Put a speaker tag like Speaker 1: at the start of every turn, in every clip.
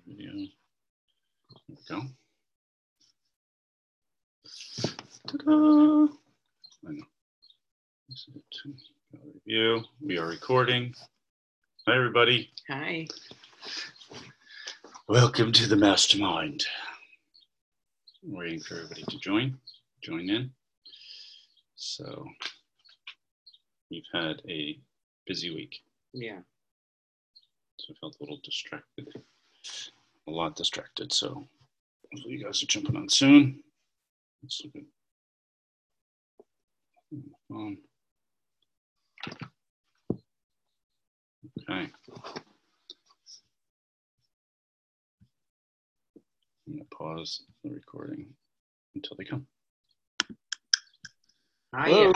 Speaker 1: Video. There we go. Ta-da! I know. This is it. Review. We are recording. Hi, everybody.
Speaker 2: Hi.
Speaker 1: Welcome to the mastermind. I'm waiting for everybody to join in. So we've had a busy week.
Speaker 2: Yeah.
Speaker 1: So I felt a little distracted, a lot distracted. So hopefully you guys are jumping on soon. Let's look at phone. Okay. I'm going to pause the recording until they come.
Speaker 2: Hi.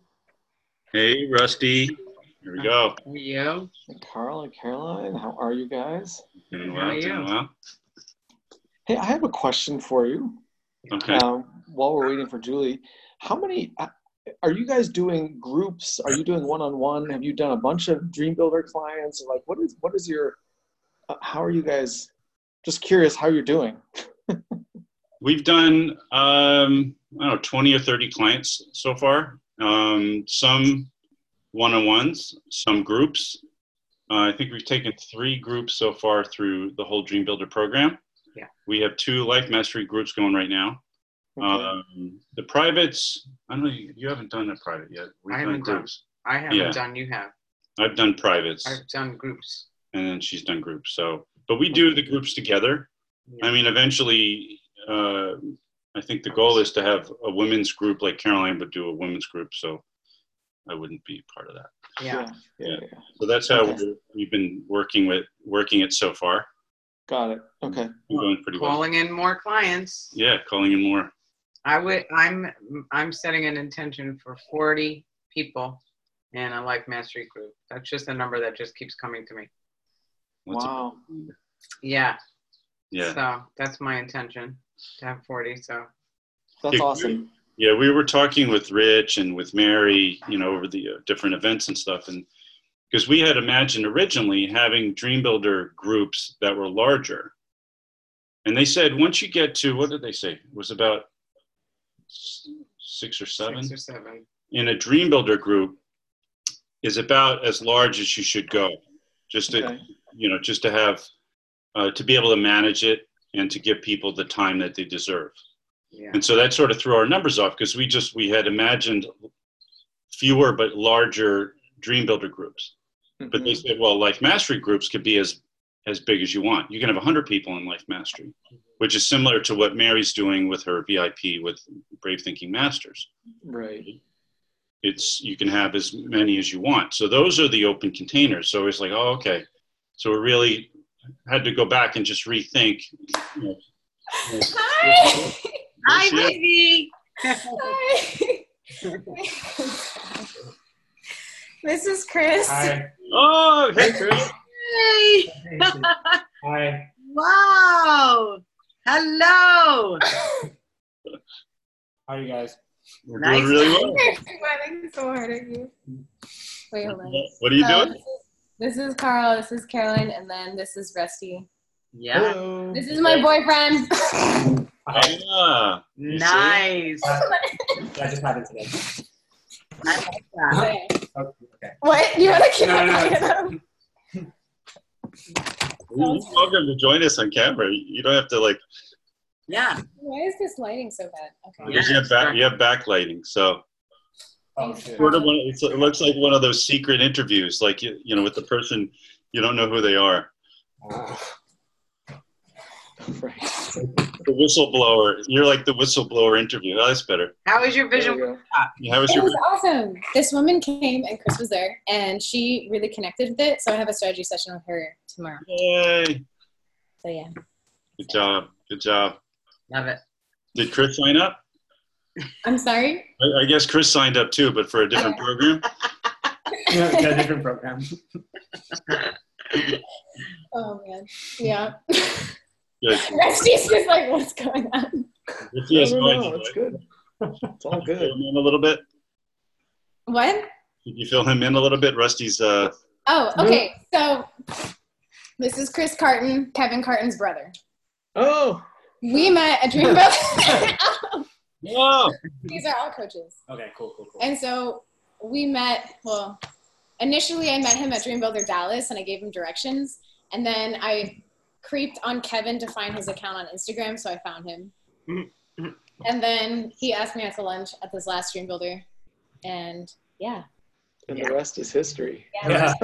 Speaker 1: Hey, Rusty. Here we go.
Speaker 2: How are you?
Speaker 3: Carl and Caroline, how are you guys?
Speaker 1: Doing
Speaker 2: How
Speaker 1: well,
Speaker 2: are you?
Speaker 1: doing well.
Speaker 3: Hey, I have a question for you.
Speaker 1: Okay.
Speaker 3: While we're waiting for Julie, how many are you guys doing groups? Are you doing one-on-one? Have you done a bunch of Dream Builder clients? Like, what is your? How are you guys? Just curious how you're doing.
Speaker 1: We've done, I don't know, 20 or 30 clients so far. Some one-on-ones, some groups. I think we've taken 3 groups so far through the whole Dream Builder program.
Speaker 2: Yeah.
Speaker 1: We have 2 Life Mastery groups going right now.
Speaker 3: Okay.
Speaker 1: The privates, I don't know, you haven't done a private yet. We've done groups.
Speaker 2: I haven't
Speaker 1: Yeah.
Speaker 2: done. You have.
Speaker 1: I've done privates.
Speaker 2: I've done groups.
Speaker 1: And then she's done groups. So, but we do the groups together.
Speaker 2: Yeah.
Speaker 1: I mean, eventually, I think the goal is to have a women's group like Caroline would do a women's group. So I wouldn't be part of that.
Speaker 2: Yeah.
Speaker 1: So that's how
Speaker 3: Okay.
Speaker 1: we've been working it so far.
Speaker 3: Got it. Okay.
Speaker 1: We're going pretty well.
Speaker 2: Calling in more clients.
Speaker 1: Yeah, calling in more.
Speaker 2: I'm setting an intention for 40 people in a Life Mastery group. That's just a number that just keeps coming to me.
Speaker 1: What's
Speaker 3: Wow.
Speaker 2: Yeah.
Speaker 1: Yeah.
Speaker 2: So that's my intention, to have 40. So
Speaker 3: That's
Speaker 1: Yeah,
Speaker 3: awesome.
Speaker 1: Yeah, we were talking with Rich and with Mary, over the different events and stuff, and because we had imagined originally having Dream Builder groups that were larger, and they said once you get to, what did they say? It was about 6 or 7.
Speaker 2: 6 or 7.
Speaker 1: In a Dream Builder group is about as large as you should go, just to
Speaker 3: Okay.
Speaker 1: just to have to be able to manage it and to give people the time that they deserve.
Speaker 2: Yeah.
Speaker 1: And so that sort of threw our numbers off because we had imagined fewer but larger Dream Builder groups. But they said, well, Life Mastery groups could be as big as you want. You can have 100 people in Life Mastery, which is similar to what Mary's doing with her VIP with Brave Thinking Masters.
Speaker 3: Right.
Speaker 1: You can have as many as you want. So those are the open containers. So it's like, oh, okay. So we really had to go back and just rethink.
Speaker 4: Hi.
Speaker 2: Hi, baby.
Speaker 4: Hi. This is Chris.
Speaker 5: Hi.
Speaker 1: Oh, hey, Chris.
Speaker 2: Hey.
Speaker 5: Hi.
Speaker 2: Wow. Hello.
Speaker 5: How are you guys?
Speaker 1: We're
Speaker 2: Nice.
Speaker 1: doing really well.
Speaker 4: You're smiling so hard at you. Wait, hold on.
Speaker 1: What are you doing?
Speaker 4: This is Carl, this is Caroline, and then this is Rusty.
Speaker 2: Yeah.
Speaker 3: Hello.
Speaker 4: This is my boyfriend.
Speaker 5: Hi.
Speaker 1: Ah, you see?
Speaker 2: Nice.
Speaker 5: That just happened today.
Speaker 2: I like that.
Speaker 4: Okay.
Speaker 5: Oh, okay.
Speaker 4: What? You want to keep
Speaker 5: No, no,
Speaker 4: talking
Speaker 5: no.
Speaker 4: about him?
Speaker 1: You're welcome to join us on camera. You don't have to
Speaker 2: Yeah.
Speaker 4: Why is this lighting so bad? Okay.
Speaker 1: because you have backlighting. So
Speaker 5: Oh, shit.
Speaker 1: sort of it looks like one of those secret interviews, like with the person you don't know who they are.
Speaker 3: Right.
Speaker 1: The whistleblower. You're like the whistleblower interview. Oh, that's better.
Speaker 2: How is your
Speaker 3: There
Speaker 2: vision?
Speaker 3: we go.
Speaker 1: Yeah, how was
Speaker 4: It
Speaker 1: your?
Speaker 4: was awesome. This woman came and Chris was there, and she really connected with it. So I have a strategy session with her tomorrow.
Speaker 1: Yay!
Speaker 4: So yeah.
Speaker 1: Good job. Good job.
Speaker 2: Love it.
Speaker 1: Did Chris sign up?
Speaker 4: I'm sorry.
Speaker 1: I guess Chris signed up too, but for a different program.
Speaker 5: Yeah, it's a different program.
Speaker 4: Oh man. Yeah.
Speaker 1: Good.
Speaker 4: Rusty's just like, what's going on?
Speaker 1: If he has
Speaker 3: No,
Speaker 1: noise,
Speaker 3: no, it's good. It's all good.
Speaker 1: fill him in a little bit.
Speaker 4: What?
Speaker 1: Did you fill him in a little bit? Rusty's.
Speaker 4: Oh, okay. So This is Chris Carton, Kevin Carton's brother.
Speaker 3: Oh,
Speaker 4: We met at Dreambuilder.
Speaker 1: Whoa!
Speaker 4: These are all coaches.
Speaker 5: Okay, cool.
Speaker 4: And so we met, well, initially I met him at Dreambuilder Dallas and I gave him directions. And then I creeped on Kevin to find his account on Instagram, so I found him. And then he asked me out to lunch at this last Dreambuilder. And yeah.
Speaker 3: and the rest is history.
Speaker 5: Yeah.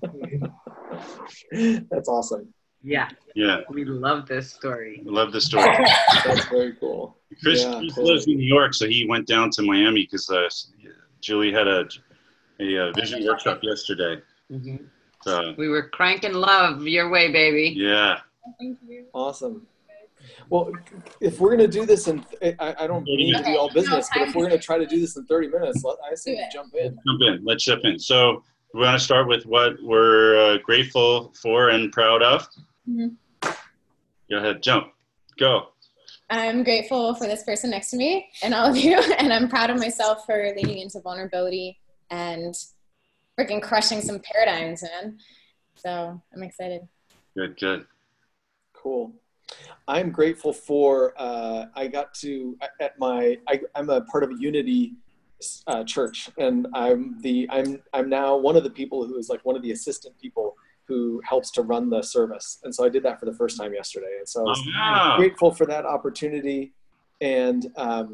Speaker 3: That's awesome.
Speaker 2: Yeah.
Speaker 1: Yeah,
Speaker 2: We love this story.
Speaker 1: I love this story.
Speaker 3: That's very cool.
Speaker 1: Chris,
Speaker 3: Yeah,
Speaker 1: Chris
Speaker 3: totally.
Speaker 1: lives in New York, so he went down to Miami because Julie had a vision workshop yesterday.
Speaker 2: Mhm.
Speaker 1: So,
Speaker 2: We were cranking love your way, baby.
Speaker 1: yeah.
Speaker 4: Thank you.
Speaker 3: Awesome. Well, if we're going to do this in, I don't mean to be all business, but if we're going to try to do this in 30 minutes, I say
Speaker 4: Do it.
Speaker 3: jump in.
Speaker 1: Let's jump in. So we want to start with what we're grateful for and proud of.
Speaker 4: Mhm.
Speaker 1: Go ahead, jump, go.
Speaker 4: I'm grateful for this person next to me and all of you. And I'm proud of myself for leaning into vulnerability and freaking crushing some paradigms, man. So I'm excited.
Speaker 1: Good.
Speaker 3: Cool. I'm grateful for, I got to, I'm a part of a Unity church, and I'm now one of the people who is like one of the assistant people who helps to run the service. And so I did that for the first time yesterday. And so I was
Speaker 1: Wow.
Speaker 3: grateful for that opportunity. And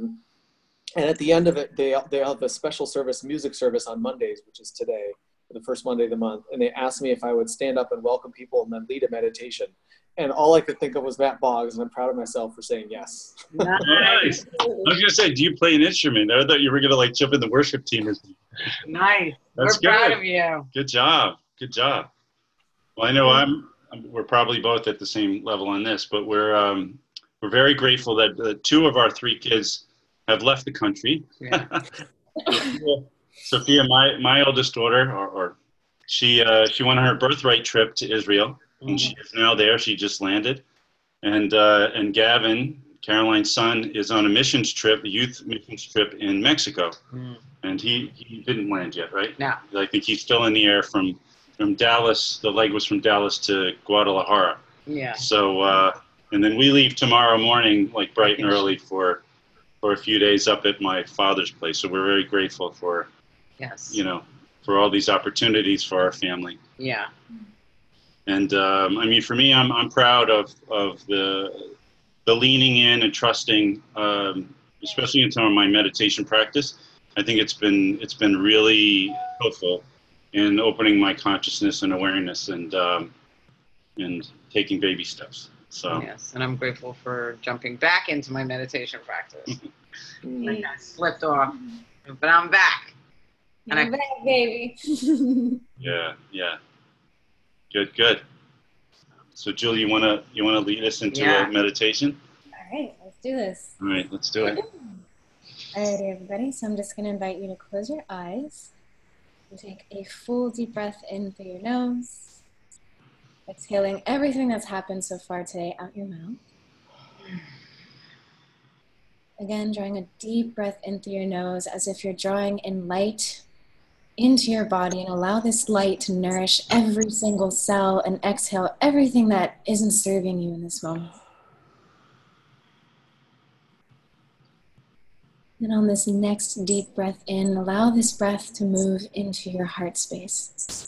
Speaker 3: at the end of it, they have a special service, music service on Mondays, which is today, the first Monday of the month. And they asked me if I would stand up and welcome people and then lead a meditation. And all I could think of was Matt Boggs, and I'm proud of myself for saying yes.
Speaker 1: Nice. I was gonna say, do you play an instrument? I thought you were gonna like jump in the worship team.
Speaker 2: Nice.
Speaker 1: That's
Speaker 2: We're proud
Speaker 1: good.
Speaker 2: of you.
Speaker 1: Good job. Well, I know we're probably both at the same level on this, but we're very grateful that two of our three kids have left the country.
Speaker 2: Yeah.
Speaker 1: Sophia, my oldest daughter, or she went on her birthright trip to Israel, and she is now there. She just landed, and Gavin, Caroline's son, is on a missions trip, a youth missions trip in Mexico, and he didn't land yet, right?
Speaker 2: No.
Speaker 1: I think he's still in the air from Dallas. The leg was from Dallas to Guadalajara.
Speaker 2: Yeah.
Speaker 1: So, and then we leave tomorrow morning, like bright and early, for a few days up at my father's place. So we're very grateful for,
Speaker 2: Yes.
Speaker 1: for all these opportunities for our family.
Speaker 2: Yeah.
Speaker 1: And I mean, for me, I'm proud of the leaning in and trusting, especially in some of my meditation practice. I think it's been really helpful in opening my consciousness and awareness and taking baby steps. So
Speaker 2: Yes. And I'm grateful for jumping back into my meditation practice.
Speaker 3: Mm.
Speaker 2: I slipped off, but I'm back. And
Speaker 4: I'm back, baby.
Speaker 1: yeah. Good. So Julie, you wanna lead us into
Speaker 2: Yeah.
Speaker 1: a meditation?
Speaker 4: All right, let's do this.
Speaker 1: All right, let's do it.
Speaker 4: All right, everybody. So I'm just going to invite you to close your eyes and take a full deep breath in through your nose, exhaling everything that's happened so far today out your mouth. Again, drawing a deep breath in through your nose as if you're drawing in light into your body, and allow this light to nourish every single cell, and exhale everything that isn't serving you in this moment. And on this next deep breath in, allow this breath to move into your heart space.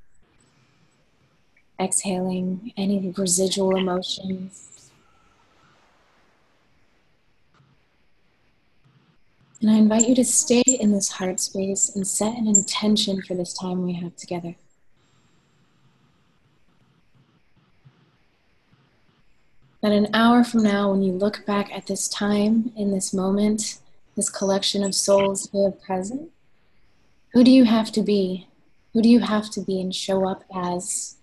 Speaker 4: Exhaling any residual emotions. And I invite you to stay in this heart space and set an intention for this time we have together. That an hour from now, when you look back at this time, in this moment, this collection of souls who are present, who do you have to be? Who do you have to be and show up as?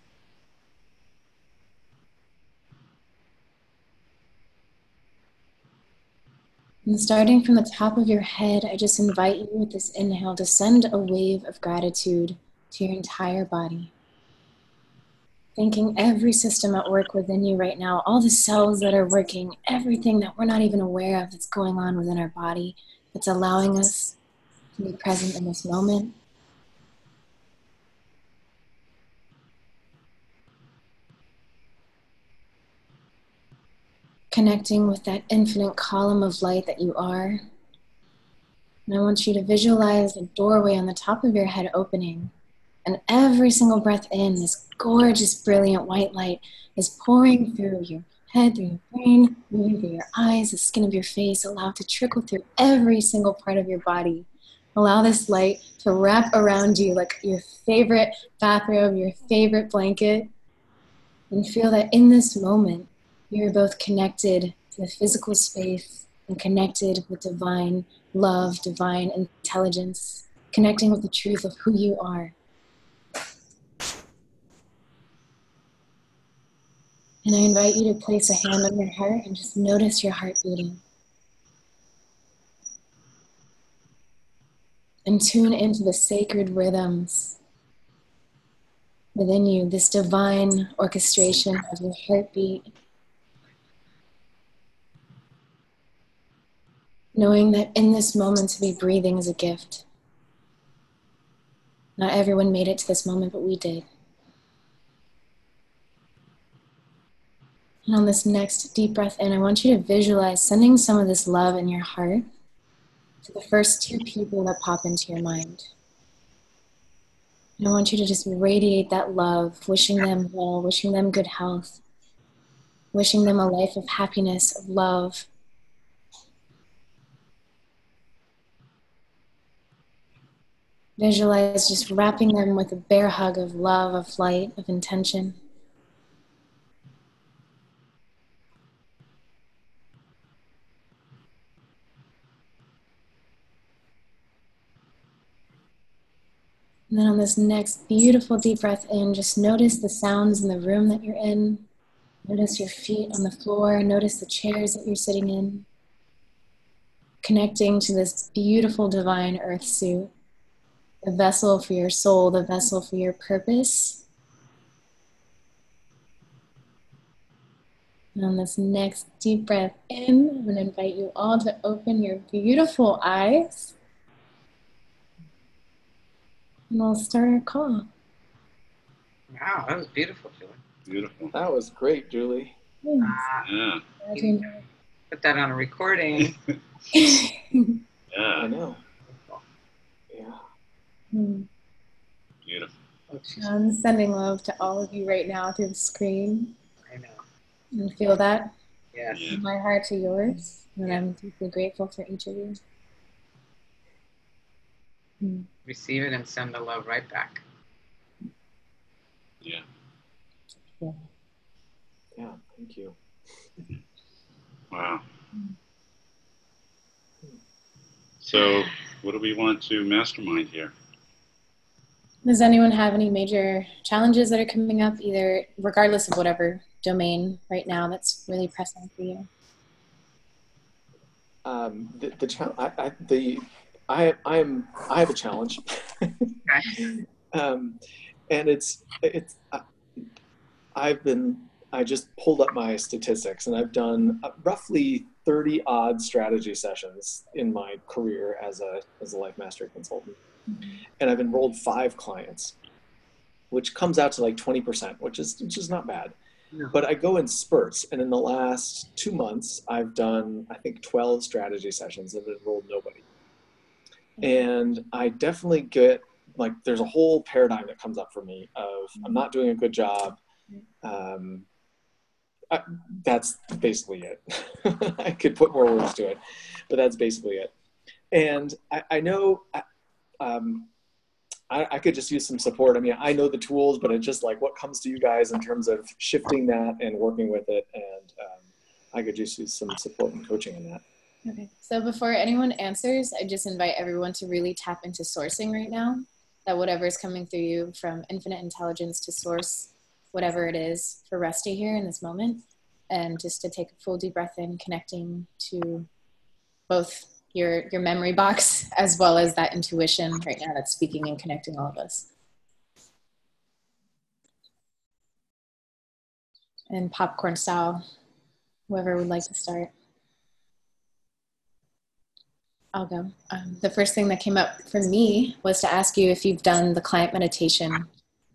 Speaker 4: And starting from the top of your head, I just invite you with this inhale to send a wave of gratitude to your entire body. Thanking every system at work within you right now, all the cells that are working, everything that we're not even aware of that's going on within our body, that's allowing us to be present in this moment. connecting with that infinite column of light that you are. And I want you to visualize a doorway on the top of your head opening. And every single breath in, this gorgeous, brilliant white light is pouring through your head, through your brain, moving through your eyes, the skin of your face. Allow it to trickle through every single part of your body. Allow this light to wrap around you like your favorite bathrobe, your favorite blanket. And feel that in this moment, you're both connected to the physical space and connected with divine love, divine intelligence, connecting with the truth of who you are. And I invite you to place a hand on your heart and just notice your heart beating. And tune into the sacred rhythms within you, this divine orchestration of your heartbeat. Knowing that in this moment to be breathing is a gift. Not everyone made it to this moment, but we did. And on this next deep breath in, I want you to visualize sending some of this love in your heart to the first 2 people that pop into your mind. And I want you to just radiate that love, wishing them well, wishing them good health, wishing them a life of happiness, of love. Visualize just wrapping them with a bear hug of love, of light, of intention. And then on this next beautiful deep breath in, just notice the sounds in the room that you're in. Notice your feet on the floor. Notice the chairs that you're sitting in. Connecting to this beautiful divine earth suit. The vessel for your soul, the vessel for your purpose. And on this next deep breath in, I'm going to invite you all to open your beautiful eyes. And we'll start our call.
Speaker 2: Wow, that was beautiful, Julie.
Speaker 1: Beautiful.
Speaker 3: That was great, Julie.
Speaker 4: Thanks.
Speaker 1: Yeah.
Speaker 4: Glad you enjoyed
Speaker 2: Put that on a recording.
Speaker 4: it.
Speaker 3: I
Speaker 1: Yeah.
Speaker 3: know. Yeah.
Speaker 1: Beautiful.
Speaker 4: I'm sending love to all of you right now through the screen.
Speaker 2: I know.
Speaker 4: And feel that
Speaker 2: Yes.
Speaker 1: Yeah.
Speaker 4: from my heart to yours. And I'm deeply grateful for each of you.
Speaker 2: Receive it and send the love right back.
Speaker 1: Yeah.
Speaker 3: Yeah. Thank you.
Speaker 1: Wow. So, what do we want to mastermind here?
Speaker 4: Does anyone have any major challenges that are coming up, either regardless of whatever domain right now that's really pressing for you?
Speaker 3: I have a challenge.
Speaker 2: Okay.
Speaker 3: And I just pulled up my statistics, and I've done roughly 30 odd strategy sessions in my career as a life mastery consultant. And I've enrolled 5 clients, which comes out to like 20%, which is not bad.
Speaker 2: No.
Speaker 3: But I go in spurts, and in the last 2 months, I've done, I think, 12 strategy sessions and enrolled nobody. And I definitely get, like, there's a whole paradigm that comes up for me of I'm not doing a good job. That's basically it. I could put more words to it, but that's basically it. And I know I could just use some support. I mean, I know the tools, but it's just like what comes to you guys in terms of shifting that and working with it. And I could just use some support and coaching in that.
Speaker 4: Okay. So before anyone answers, I just invite everyone to really tap into sourcing right now. That whatever is coming through you, from infinite intelligence to source, whatever it is for Rusty here in this moment, and just to take a full deep breath in, connecting to both your memory box as well as that intuition right now that's speaking and connecting all of us. And popcorn style, whoever would like to start. I'll go. The first thing that came up for me was to ask you if you've done the client meditation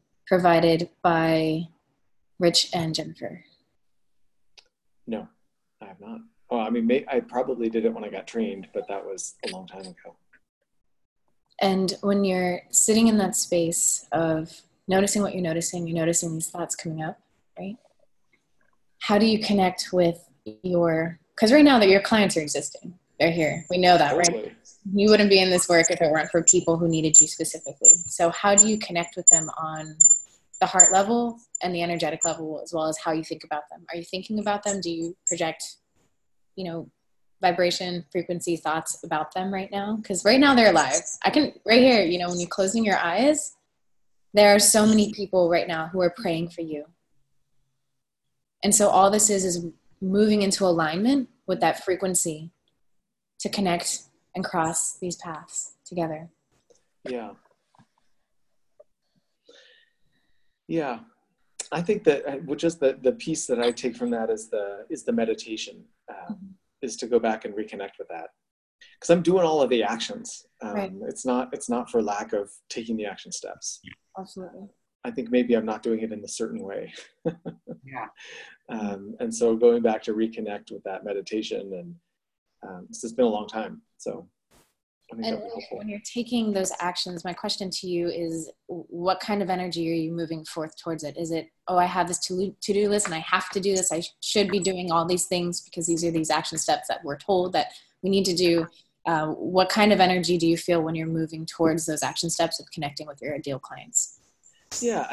Speaker 4: provided by Rich and Jennifer.
Speaker 3: No. I have not. Oh, I mean, I probably did it when I got trained, but that was a long time ago.
Speaker 4: And when you're sitting in that space of noticing what you're noticing these thoughts coming up, right? How do you connect with because right now that your clients are existing, they're here. We know that,
Speaker 3: Totally.
Speaker 4: right? You wouldn't be in this work if it weren't for people who needed you specifically. So how do you connect with them on the heart level and the energetic level, as well as how you think about them? Are you thinking about them? Do you project, vibration, frequency, thoughts about them right now? Because right now they're alive. I can, right here, when you're closing your eyes, there are so many people right now who are praying for you. And so all this is moving into alignment with that frequency to connect and cross these paths together.
Speaker 3: Yeah. Yeah. I think that just the piece that I take from that is the meditation, is to go back and reconnect with that. Because I'm doing all of the actions.
Speaker 4: Right.
Speaker 3: It's not for lack of taking the action steps.
Speaker 4: Absolutely.
Speaker 3: I think maybe I'm not doing it in a certain way.
Speaker 2: Yeah.
Speaker 3: And so going back to reconnect with that meditation, and this has been a long time. So I think that'll be helpful.
Speaker 4: When you're taking those actions, my question to you is, what kind of energy are you moving forth towards it? Is it, I have this to-do list and I have to do this. I should be doing all these things because these are these action steps that we're told that we need to do. What kind of energy do you feel when you're moving towards those action steps of connecting with your ideal clients?
Speaker 3: Yeah,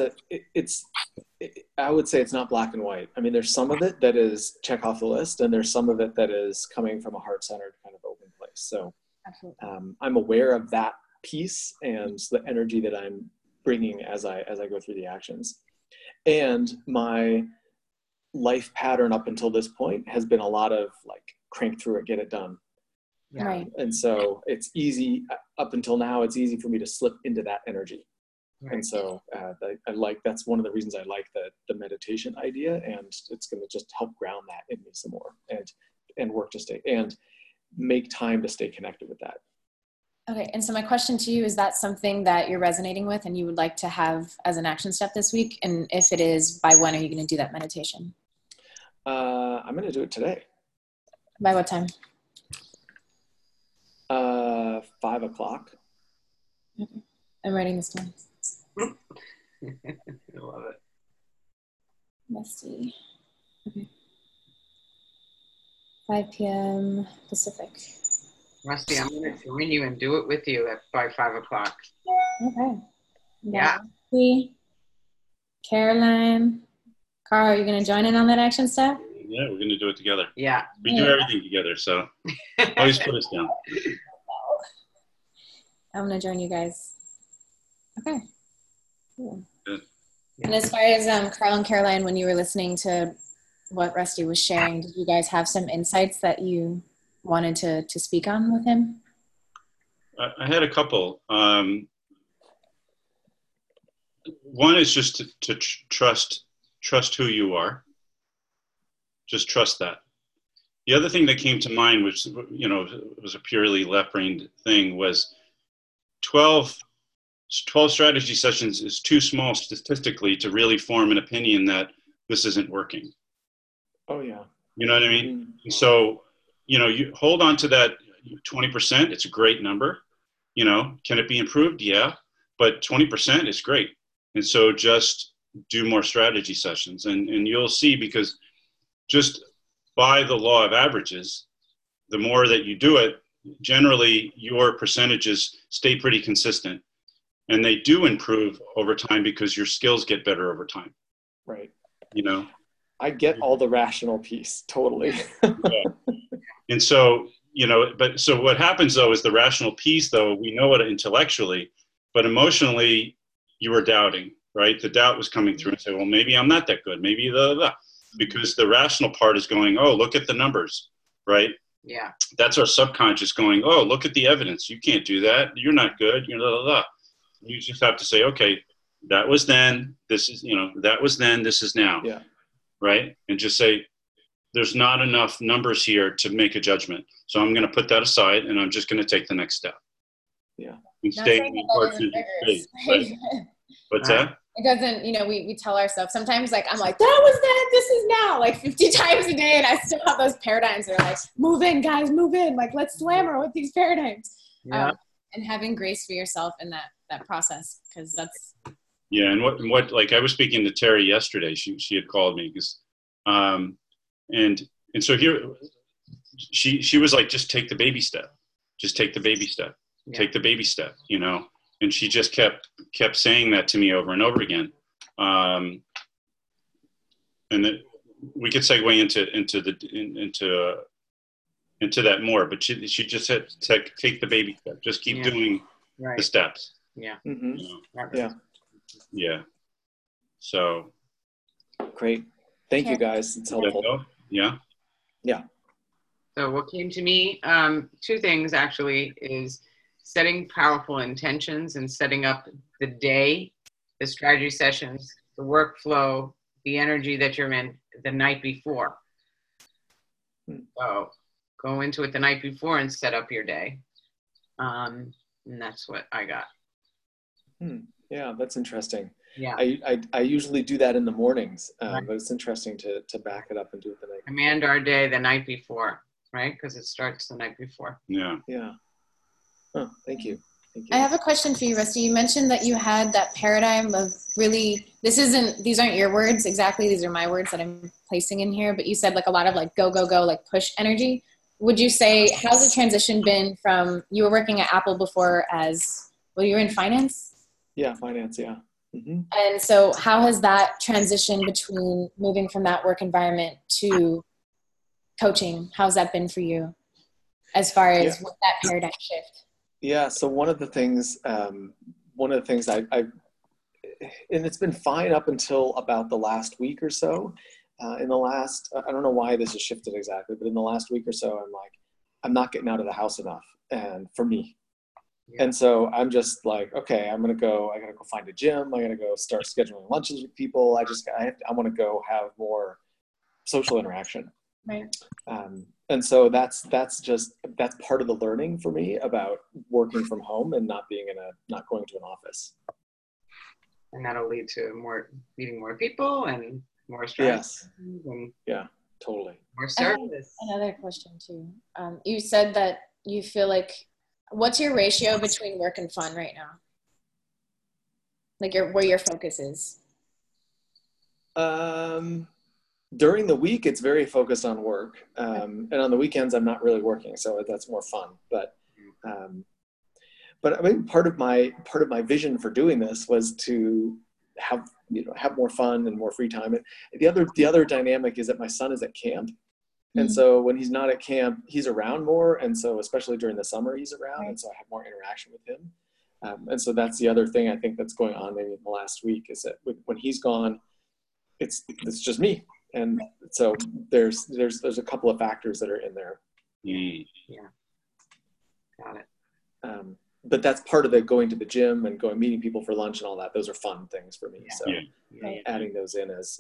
Speaker 3: I would say it's not black and white. I mean, there's some of it that is check off the list, and there's some of it that is coming from a heart-centered kind of open place. So I'm aware of that piece and the energy that I'm bringing as I go through the actions. And my life pattern up until this point has been a lot of like crank through it, get it done.
Speaker 2: Yeah.
Speaker 4: Right.
Speaker 3: And so it's easy up until now. It's easy for me to slip into that energy.
Speaker 2: Right.
Speaker 3: And so that's one of the reasons I like the meditation idea, and it's going to just help ground that in me some more and work to stay and make time to stay connected with that.
Speaker 4: Okay. And so my question to you, is that something that you're resonating with and you would like to have as an action step this week? And if it is, by when are you going to do that meditation?
Speaker 3: I'm going to do it today.
Speaker 4: By what time?
Speaker 3: 5 o'clock.
Speaker 4: Okay. I'm writing this down.
Speaker 2: I love it.
Speaker 4: Let's see. Okay. 5 p.m. Pacific.
Speaker 2: Rusty, I'm going to join you and do it with you by 5 o'clock.
Speaker 4: Okay.
Speaker 2: Yeah.
Speaker 4: Rusty, Caroline, Carl, are you going to join in on that action step?
Speaker 1: Yeah, we're going to do it together.
Speaker 2: Yeah.
Speaker 1: We do everything together, so always put us down.
Speaker 4: I'm going to join you guys. Okay. Cool.
Speaker 1: Good.
Speaker 4: And as far as Carl and Caroline, when you were listening to what Rusty was sharing, did you guys have some insights that you wanted to speak on with him?
Speaker 1: I had a couple. One is just to trust who you are. Just trust that. The other thing that came to mind, which was a purely left-brained thing, was 12 strategy sessions is too small statistically to really form an opinion that this isn't working.
Speaker 3: Oh yeah.
Speaker 1: You know what I mean? And so, you hold on to that 20%. It's a great number. Can it be improved? Yeah. But 20% is great. And so just do more strategy sessions and you'll see, because just by the law of averages, the more that you do it, generally your percentages stay pretty consistent, and they do improve over time because your skills get better over time.
Speaker 3: Right.
Speaker 1: I
Speaker 3: get all the rational piece. Totally.
Speaker 1: Yeah. And so, so what happens though is the rational piece, though, we know it intellectually, but emotionally you were doubting, right? The doubt was coming through and say, well, maybe I'm not that good. Maybe because the rational part is going, oh, look at the numbers, right?
Speaker 2: Yeah.
Speaker 1: That's our subconscious going, oh, look at the evidence. You can't do that. You're not good. You just have to say, okay, that was then, this is, that was then, this is now.
Speaker 3: Yeah.
Speaker 1: Right? And just say, there's not enough numbers here to make a judgment. So I'm going to put that aside and I'm just going to take the next step.
Speaker 3: Yeah.
Speaker 1: And stay in the heart-centered space. Right? What's that?
Speaker 4: It doesn't, we tell ourselves sometimes, like, I'm like, that was then, this is now, like 50 times a day. And I still have those paradigms that are like, move in, guys, move in. Like, let's slammer with these paradigms.
Speaker 2: Yeah.
Speaker 4: And having grace for yourself in that process, because that's.
Speaker 1: Yeah. And what, like I was speaking to Terry yesterday, she had called me because, and so here, she was like, just take the baby step, just take the baby step, take the baby step, and she just kept saying that to me over and over again. And then we could segue into that more, but she just said, take the baby step, just keep doing the steps.
Speaker 2: Yeah.
Speaker 3: Mm-hmm.
Speaker 2: Yeah.
Speaker 1: Yeah. So.
Speaker 3: Great. Thank you, guys. It's helpful.
Speaker 1: Yeah.
Speaker 3: Yeah.
Speaker 2: So what came to me, two things actually, is setting powerful intentions and setting up the day, the strategy sessions, the workflow, the energy that you're in the night before. So go into it the night before and set up your day. And that's what I got.
Speaker 3: Yeah, that's interesting.
Speaker 2: Yeah.
Speaker 3: I usually do that in the mornings, but it's interesting to back it up and do it the night.
Speaker 2: Command our day the night before, right? Because it starts the night before.
Speaker 1: Yeah.
Speaker 3: Yeah. Oh, thank you.
Speaker 4: I have a question for you, Rusty. You mentioned that you had that paradigm of really, these aren't your words exactly, these are my words that I'm placing in here, but you said like a lot of like go, go, go, like push energy. Would you say, how's the transition been from, you were working at Apple before you were in finance?
Speaker 3: Yeah, finance, yeah. Mm-hmm.
Speaker 4: And so how has that transition between moving from that work environment to coaching, how's that been for you as far as with that paradigm shift?
Speaker 3: Yeah, so one of the things I and it's been fine up until about the last week or so. I don't know why this has shifted exactly, but in the last week or so, I'm not getting out of the house enough, and for me. Yeah. And so I'm just like, okay, I gotta go find a gym. I gotta go start scheduling lunches with people. I want to go have more social interaction.
Speaker 4: Right.
Speaker 3: And so that's part of the learning for me about working from home and not going to an office.
Speaker 2: And that'll lead to meeting more people and more stress.
Speaker 3: Yes. Yeah, totally.
Speaker 2: More service.
Speaker 4: Another question too. You said that you feel like, what's your ratio between work and fun right now? Like where your focus is?
Speaker 3: During the week, it's very focused on work. And on the weekends, I'm not really working. So that's more fun. But I mean, part of my vision for doing this was to have more fun and more free time. And the other dynamic is that my son is at camp. And so when he's not at camp, he's around more. And so especially during the summer, he's around. And so I have more interaction with him. And so that's the other thing I think that's going on maybe in the last week is that when he's gone, it's just me. And so there's a couple of factors that are in there.
Speaker 2: Yeah. Got it.
Speaker 3: But that's part of the going to the gym and meeting people for lunch and all that. Those are fun things for me. So adding those in as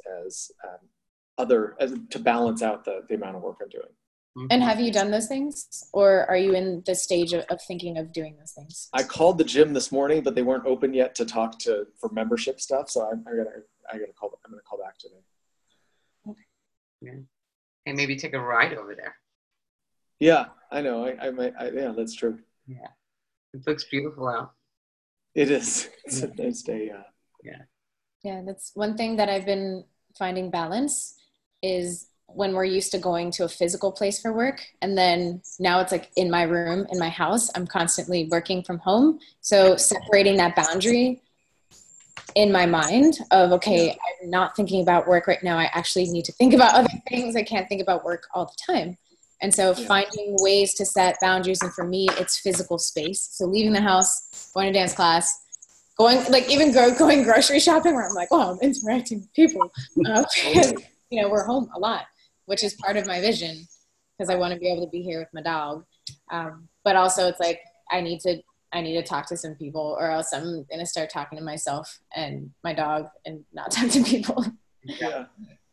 Speaker 3: to balance out the amount of work I'm doing.
Speaker 4: And have you done those things, or are you in the stage of thinking of doing those things?
Speaker 3: I called the gym this morning, but they weren't open yet to talk for membership stuff. So I'm going to call back today.
Speaker 2: Okay. Yeah. And maybe take a ride over there.
Speaker 3: Yeah, I know. I might. Yeah, that's true.
Speaker 2: Yeah. It looks beautiful out.
Speaker 3: It is. It's a nice day.
Speaker 4: Yeah, that's one thing that I've been finding balance is when we're used to going to a physical place for work, and then now it's like in my room, in my house, I'm constantly working from home. So separating that boundary in my mind of, okay, I'm not thinking about work right now. I actually need to think about other things. I can't think about work all the time. And so finding ways to set boundaries. And for me, it's physical space. So leaving the house, going to dance class, going grocery shopping where I'm like, oh, I'm interacting with people. Because, we're home a lot, which is part of my vision because I want to be able to be here with my dog. But also it's like, I need to talk to some people or else I'm going to start talking to myself and my dog and not talk to people.
Speaker 2: Yeah.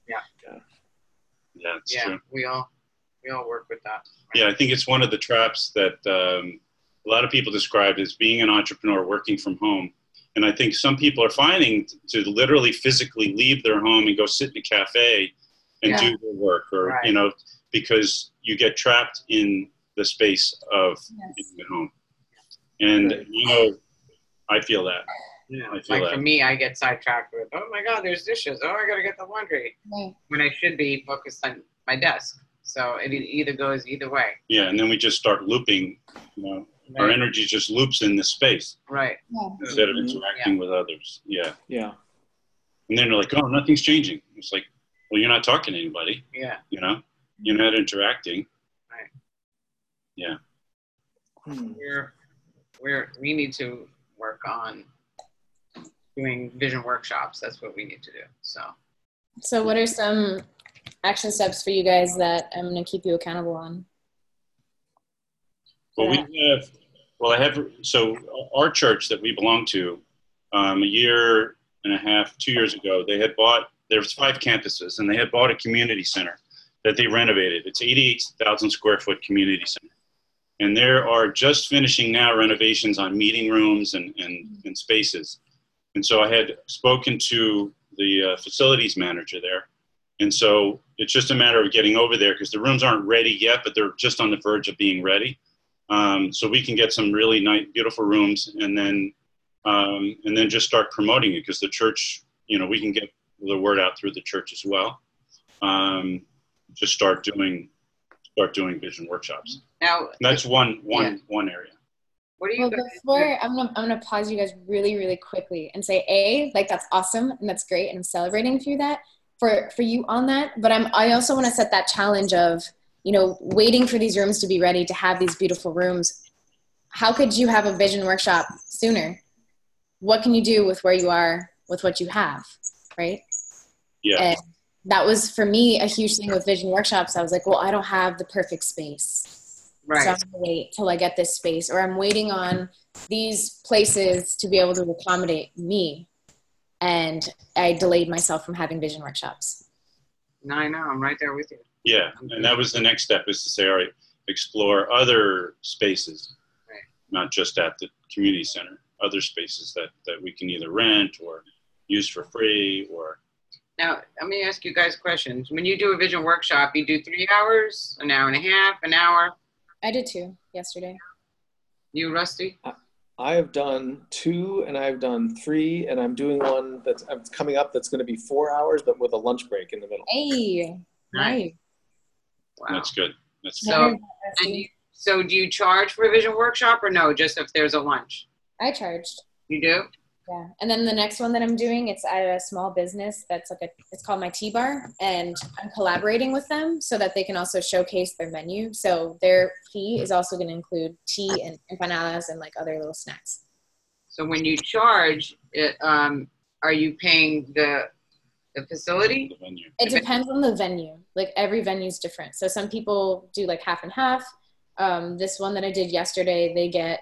Speaker 1: It's true.
Speaker 2: We all work with that. Right?
Speaker 1: Yeah, I think it's one of the traps that a lot of people describe as being an entrepreneur working from home And I think some people are finding to literally physically leave their home and go sit in a cafe and do their work, or,
Speaker 2: Right.
Speaker 1: you know, because you get trapped in the space of being at home. And,
Speaker 3: Right.
Speaker 1: you know, I feel that.
Speaker 2: Yeah.
Speaker 1: I feel
Speaker 2: Like
Speaker 1: that.
Speaker 2: for me, I get sidetracked with, oh my God, there's dishes. Oh, I got to get the laundry.
Speaker 4: Right.
Speaker 2: When I should be focused on my desk. So it either goes either way.
Speaker 1: Yeah, and then we just start looping, you know, our
Speaker 2: Right.
Speaker 1: energy just loops in the space
Speaker 2: Right.
Speaker 4: Yeah.
Speaker 1: instead of
Speaker 3: Mhm.
Speaker 1: interacting with others. Yeah.
Speaker 3: Yeah.
Speaker 1: And then they're like, oh, nothing's changing. It's like, well, you're not talking to anybody,
Speaker 2: Yeah.
Speaker 1: you know? You're not interacting.
Speaker 2: Right.
Speaker 1: Yeah.
Speaker 3: Hmm.
Speaker 2: We need to work on doing vision workshops. That's what we need to do.
Speaker 4: So what are some action steps for you guys that I'm going to keep you accountable on?
Speaker 1: Well, so our church that we belong to, a year and a half, 2 years ago, there's 5 campuses, and they had bought a community center that they renovated. It's 88,000 square foot community center. And there are just finishing now renovations on meeting rooms and spaces. And so I had spoken to the facilities manager there. And so it's just a matter of getting over there because the rooms aren't ready yet, but they're just on the verge of being ready. So we can get some really nice, beautiful rooms, and then just start promoting it because the church, you know, we can get the word out through the church as well. Just start doing vision workshops.
Speaker 2: Now,
Speaker 1: That's one area.
Speaker 2: what do you
Speaker 4: Well,
Speaker 2: guys
Speaker 4: before I'm gonna pause you guys really, really quickly and say, like that's awesome and that's great, and I'm celebrating through that for you on that. But I also want to set that challenge of, you know, waiting for these rooms to be ready to have these beautiful rooms. How could you have a vision workshop sooner? What can you do with where you are with what you have, right?
Speaker 1: Yeah.
Speaker 4: And that was for me a huge thing with vision workshops. I was like, well, I don't have the perfect space.
Speaker 2: Right.
Speaker 4: So I'm gonna wait till I get this space, or I'm waiting on these places to be able to accommodate me. And I delayed myself from having vision workshops.
Speaker 2: No, I know. I'm right there with you.
Speaker 1: Yeah, and that was the next step, is to say, all right, explore other spaces,
Speaker 2: Right.
Speaker 1: not just at the community center, other spaces that we can either rent or use for free or.
Speaker 2: Now, let me ask you guys questions. When you do a vision workshop, you do 3 hours, an hour and a half, an hour?
Speaker 4: I did 2 yesterday.
Speaker 2: You, Rusty?
Speaker 3: I have done 2 and I've done 3, and I'm doing one that's coming up that's going to be 4 hours, but with a lunch break in the middle.
Speaker 4: Hey, nice.
Speaker 2: Wow.
Speaker 1: That's good. That's good.
Speaker 2: So, so do you charge for a vision workshop or no, just if there's a lunch?
Speaker 4: I charged.
Speaker 2: You do?
Speaker 4: Yeah. And then the next one that I'm doing, it's at a small business that's it's called My Tea Bar, and I'm collaborating with them so that they can also showcase their menu. So their fee is also going to include tea and empanadas and like other little snacks.
Speaker 2: So when you charge, are you paying the facility?
Speaker 1: The venue.
Speaker 4: It depends on the venue. Like every venue is different. So some people do like half and half. This one that I did yesterday, they get,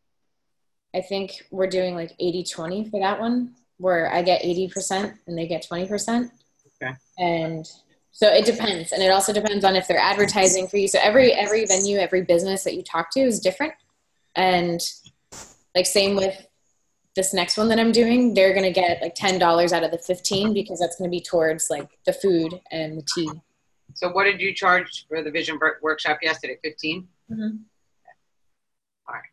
Speaker 4: I think we're doing like 80-20 for that one, where I get 80% and they get 20%.
Speaker 2: Okay.
Speaker 4: And so it depends. And it also depends on if they're advertising for you. So every venue, every business that you talk to is different. And like same with this next one that I'm doing, they're going to get like $10 out of the 15 because that's going to be towards like the food and the tea.
Speaker 2: So what did you charge for the vision workshop yesterday? 15?
Speaker 4: Mm-hmm.
Speaker 2: All right.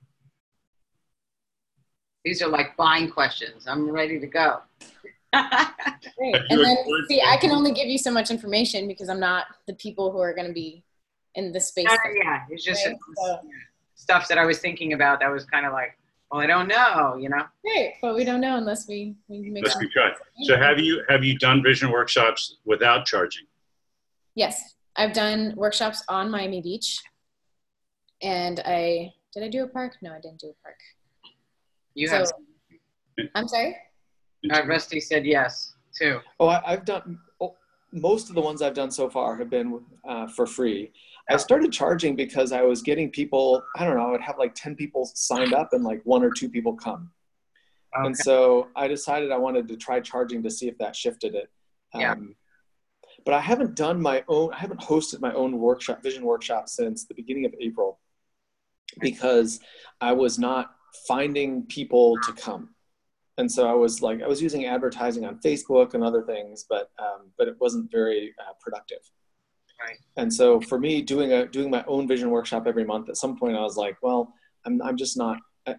Speaker 2: These are like buying questions. I'm ready to go.
Speaker 4: Great.
Speaker 1: Have
Speaker 4: And
Speaker 1: you
Speaker 4: then,
Speaker 1: explored-
Speaker 4: see, I can only give you so much information because I'm not the people who are going to be in the space.
Speaker 2: Yeah, it's just
Speaker 4: Right, so-
Speaker 2: stuff that I was thinking about that was kind of like, well, I don't know, you know?
Speaker 4: Great, but we don't know unless we make
Speaker 1: Let's
Speaker 4: some.
Speaker 1: be try. So have you done vision workshops without charging?
Speaker 4: Yes, I've done workshops on Miami Beach, and did I do a park? No, I didn't do a park.
Speaker 2: You
Speaker 4: So,
Speaker 2: have,
Speaker 4: I'm sorry?
Speaker 2: Rusty said yes, too.
Speaker 3: Oh, I've done, most of the ones I've done so far have been for free. I started charging because I was getting people, I don't know, I would have like 10 people signed up and like 1 or 2 people come.
Speaker 2: Okay.
Speaker 3: And so I decided I wanted to try charging to see if that shifted it.
Speaker 2: Yeah.
Speaker 3: But I haven't hosted my own vision workshop since the beginning of April because I was not finding people to come. And so I was using advertising on Facebook and other things, but it wasn't very productive.
Speaker 2: Right.
Speaker 3: And so for me, doing my own vision workshop every month, at some point I was like, well, I'm just not,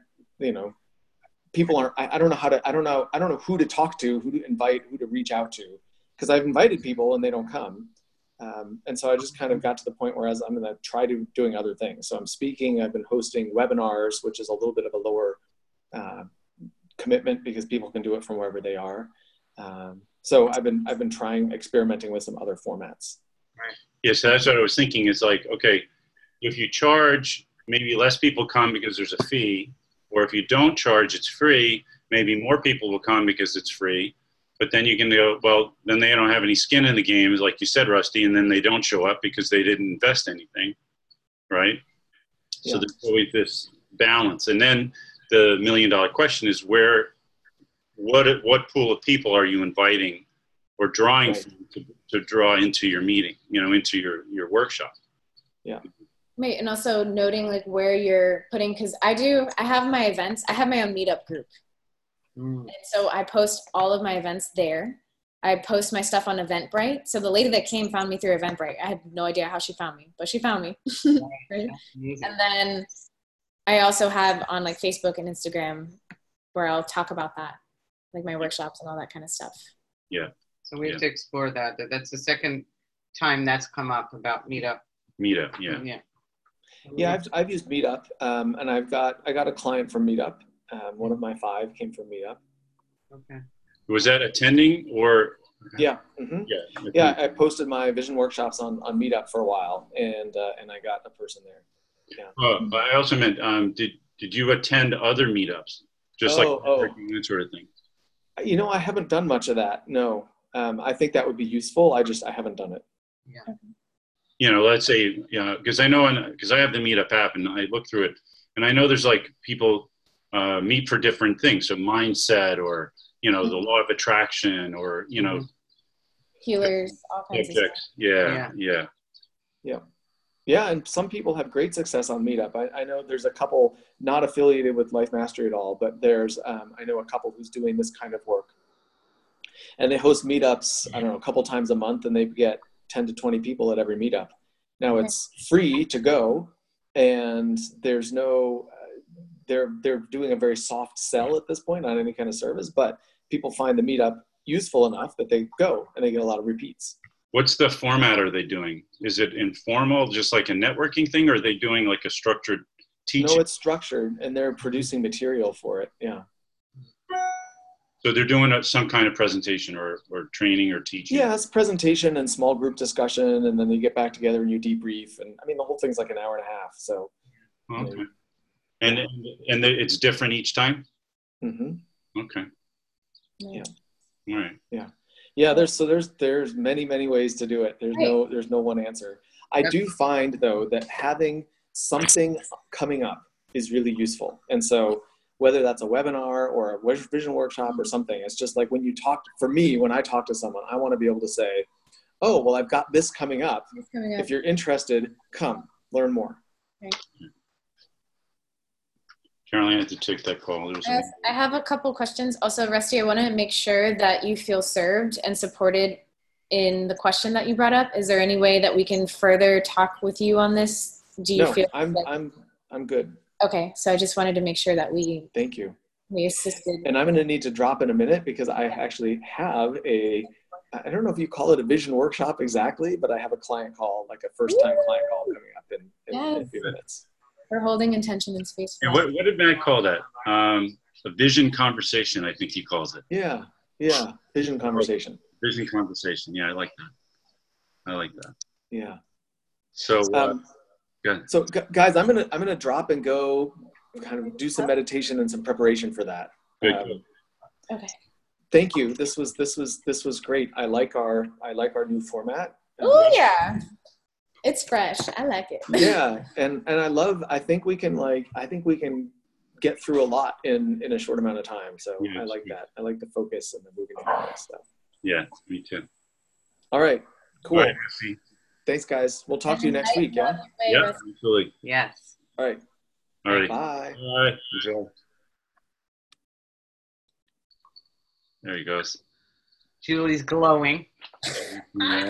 Speaker 3: people aren't, I don't know who to talk to, who to invite, who to reach out to, because I've invited people and they don't come. And so I just kind of got to the point where I'm going to try doing other things. So I'm speaking, I've been hosting webinars, which is a little bit of a lower commitment because people can do it from wherever they are. So I've been experimenting with some other formats.
Speaker 1: Right. Yeah, so that's what I was thinking. It's like, okay, if you charge, maybe less people come because there's a fee, or if you don't charge, it's free, maybe more people will come because it's free. But then you can go, well, then they don't have any skin in the game, like you said, Rusty, and then they don't show up because they didn't invest anything, right? Yeah. So there's always this balance. And then the $1 million question is what pool of people are you inviting or drawing
Speaker 3: right.
Speaker 1: from to draw into your meeting, into your workshop?
Speaker 3: Yeah.
Speaker 4: Right, and also noting like where you're putting, because I have my events, I have my own meetup group. And so I post all of my events there. I post my stuff on Eventbrite. So the lady that came found me through Eventbrite. I had no idea how she found me, but she found me. Right? And then I also have on like Facebook and Instagram where I'll talk about that, like my workshops and all that kind of stuff.
Speaker 1: Yeah.
Speaker 2: So we have to explore that. That's the second time that's come up about Meetup.
Speaker 1: Meetup, yeah.
Speaker 2: Yeah.
Speaker 3: Yeah, I've used Meetup, and I got a client from Meetup. One of my 5 came from Meetup.
Speaker 2: Okay.
Speaker 1: Was that attending or?
Speaker 3: Yeah. Mm-hmm. Yeah. I posted my vision workshops on Meetup for a while, and I got a person there. Yeah.
Speaker 1: Oh, I also meant, did you attend other meetups, just like that sort of thing?
Speaker 3: I haven't done much of that. No. I think that would be useful. I haven't done it.
Speaker 2: Yeah.
Speaker 1: Let's say, because I know, because I have the Meetup app and I look through it, and I know there's like people meet for different things. So mindset or, the law of attraction or,
Speaker 4: healers, all kinds of stuff.
Speaker 3: Yeah, and some people have great success on Meetup. I know there's a couple not affiliated with Life Mastery at all, but there's, I know a couple who's doing this kind of work. And they host meetups, I don't know, a couple times a month, and they get 10 to 20 people at every meetup. Now it's free to go, and there's no, they're doing a very soft sell at this point on any kind of service, but people find the meetup useful enough that they go and they get a lot of repeats.
Speaker 1: What's the format are they doing? Is it informal, just like a networking thing, or are they doing like a structured teaching?
Speaker 3: No, it's structured, and they're producing material for it. Yeah.
Speaker 1: So they're doing some kind of presentation or training or teaching? Yeah,
Speaker 3: it's presentation and small group discussion, and then you get back together and you debrief. And I mean, the whole thing's like an hour and a half. So.
Speaker 1: Okay. And it's different each time?
Speaker 3: Mm-hmm.
Speaker 1: Okay.
Speaker 3: Yeah.
Speaker 1: All right.
Speaker 3: Yeah. Yeah. There's many ways to do it. There's no one answer. I do find though that having something coming up is really useful. And so whether that's a webinar or a vision workshop or something, it's just like when I talk to someone, I want to be able to say, oh, well, I've got this coming up. If you're interested, come learn more.
Speaker 4: Right.
Speaker 1: Caroline, I have to take that call.
Speaker 4: Yes, I have a couple questions. Also, Rusty, I want to make sure that you feel served and supported in the question that you brought up. Is there any way that we can further talk with you on this? Do you feel
Speaker 3: I'm good.
Speaker 4: Okay, so I just wanted to make sure that
Speaker 3: Thank you.
Speaker 4: We assisted.
Speaker 3: And I'm going to need to drop in a minute because I actually have I don't know if you call it a vision workshop exactly, but I have a client call, like a first-time client call coming up in a few minutes.
Speaker 4: We're holding intention in space.
Speaker 1: Yeah, what did Matt call that? A vision conversation, I think he calls it.
Speaker 3: Yeah, vision conversation.
Speaker 1: Vision conversation. Yeah, I like that.
Speaker 3: Yeah.
Speaker 1: So, good.
Speaker 3: So, guys, I'm gonna drop and go, kind of do some meditation and some preparation for that.
Speaker 1: Good.
Speaker 4: Okay.
Speaker 3: Thank you. This was great. I like our new format.
Speaker 4: Oh yeah. It's fresh. I like it.
Speaker 3: Yeah, and I think we can get through a lot in a short amount of time. So yeah, I like that. I like the focus and the moving ahead stuff.
Speaker 1: Yeah, me too.
Speaker 3: All right, cool.
Speaker 1: All right,
Speaker 3: thanks, guys. We'll talk to you next week. Yeah.
Speaker 1: Yeah, absolutely.
Speaker 2: Yes.
Speaker 3: All right.
Speaker 1: All right.
Speaker 3: Bye.
Speaker 1: All right. Enjoy. There he goes.
Speaker 2: Julie's glowing.
Speaker 1: Yeah.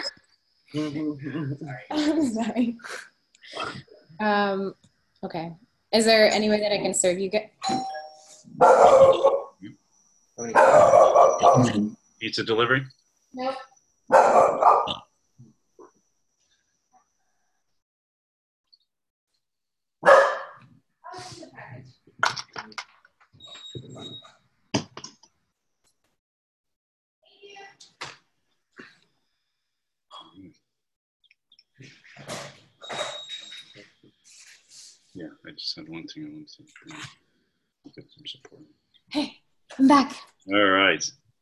Speaker 4: I'm sorry. Okay. Is there any way that I can serve you guys?
Speaker 1: Pizza delivery?
Speaker 4: Nope.
Speaker 1: Yeah, I just had one thing I wanted to get some support.
Speaker 4: Hey, come back.
Speaker 1: All right.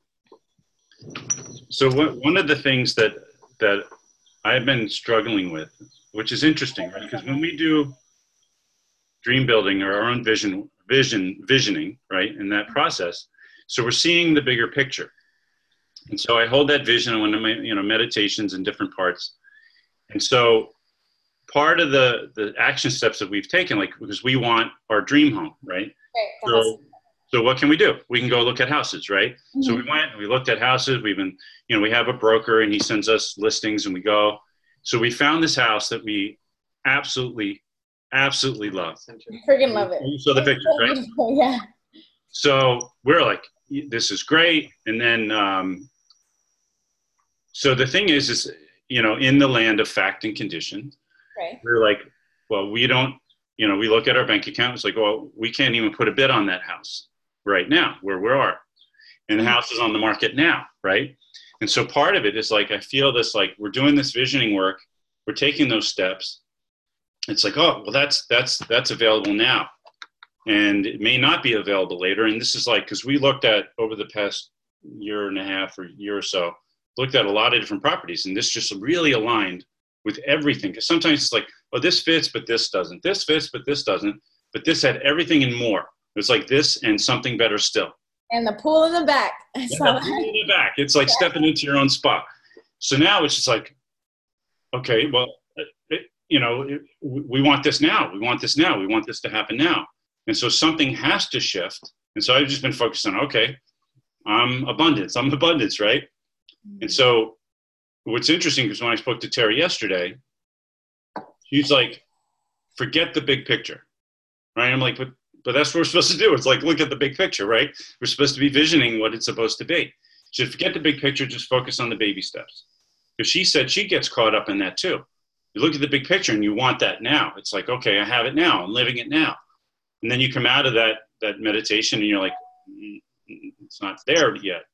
Speaker 1: So one of the things that I've been struggling with, which is interesting, right? Because when we do dream building or our own visioning, right, in that process, so we're seeing the bigger picture. And so I hold that vision in one of my, meditations in different parts. And so part of the action steps that we've taken, like, because we want our dream home, right? So what can we do? We can go look at houses, right? Mm-hmm. So we went and we looked at houses. We've been, we have a broker and he sends us listings and we go. So we found this house that we absolutely love.
Speaker 4: Freaking love it.
Speaker 1: You saw the picture, right?
Speaker 4: Yeah.
Speaker 1: So we're like, this is great. And then, so the thing is, in the land of fact and condition,
Speaker 4: right.
Speaker 1: We're like, well, we don't, we look at our bank account. It's like, well, we can't even put a bid on that house right now where we are. And the house is on the market now, right? And so part of it is like, I feel this, like, we're doing this visioning work. We're taking those steps. It's like, oh, well, that's available now. And it may not be available later. And this is like, because we looked at over the past year and a half or year or so, looked at a lot of different properties. And this just really aligned with everything. Because sometimes it's like, oh, this fits, but this doesn't. This fits, but this doesn't. But this had everything and more. It's like this and something better still.
Speaker 4: And the pool in the back.
Speaker 1: Yeah, the pool in the back. It's like stepping into your own spa. So now it's just like, okay, well, we want this now. We want this now. We want this to happen now. And so something has to shift. And so I've just been focused on, okay, I'm abundance, right? And so what's interesting is when I spoke to Terry yesterday, she's like, forget the big picture, right? I'm like, but that's what we're supposed to do. It's like, look at the big picture, right? We're supposed to be visioning what it's supposed to be. So forget the big picture, just focus on the baby steps. Because she said she gets caught up in that too. You look at the big picture and you want that now. It's like, okay, I have it now. I'm living it now. And then you come out of that meditation and you're like, it's not there yet,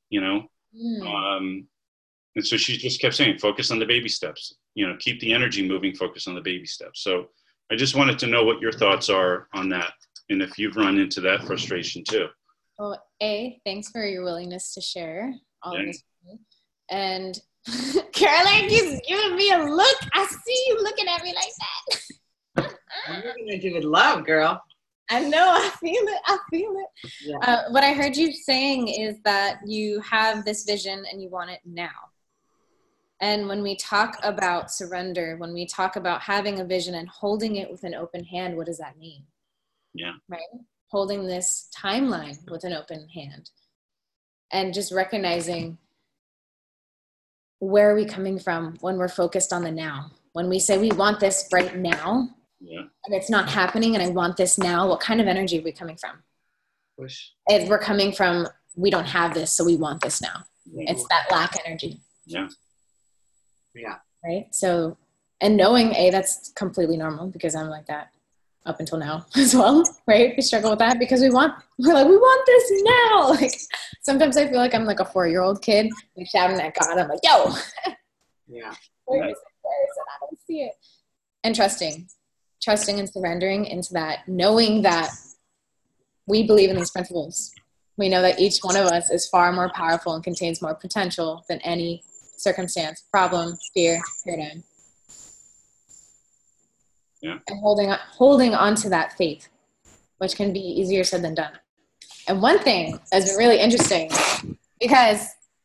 Speaker 1: and so she just kept saying, focus on the baby steps, keep the energy moving, focus on the baby steps. So I just wanted to know what your thoughts are on that. And if you've run into that frustration too.
Speaker 4: Well, thanks for your willingness to share all of this. And Caroline keeps giving me a look. I see you looking at me like that.
Speaker 2: I'm looking at you with love, girl.
Speaker 4: I know, I feel it. Yeah. What I heard you saying is that you have this vision and you want it now. And when we talk about surrender, when we talk about having a vision and holding it with an open hand, what does that mean?
Speaker 1: Yeah.
Speaker 4: Right? Holding this timeline with an open hand. And just recognizing, where are we coming from when we're focused on the now? When we say we want this right now,
Speaker 1: yeah,
Speaker 4: and it's not happening and I want this now, what kind of energy are we coming from?
Speaker 2: Push.
Speaker 4: We're coming from, we don't have this, so we want this now. Yeah. It's that lack energy.
Speaker 1: Yeah.
Speaker 2: Yeah.
Speaker 4: Right? So, and knowing, that's completely normal because I'm like that up until now as well, right? We struggle with that because we're like, we want this now. Like, sometimes I feel like I'm like a 4-year-old kid like shouting at God. I'm like, yo.
Speaker 2: Yeah.
Speaker 4: Where is it? I don't see it. And trusting and surrendering into that, knowing that we believe in these principles. We know that each one of us is far more powerful and contains more potential than any circumstance, problem, fear, paradigm.
Speaker 1: Yeah.
Speaker 4: And holding on to that faith, which can be easier said than done. And one thing that's been really interesting, because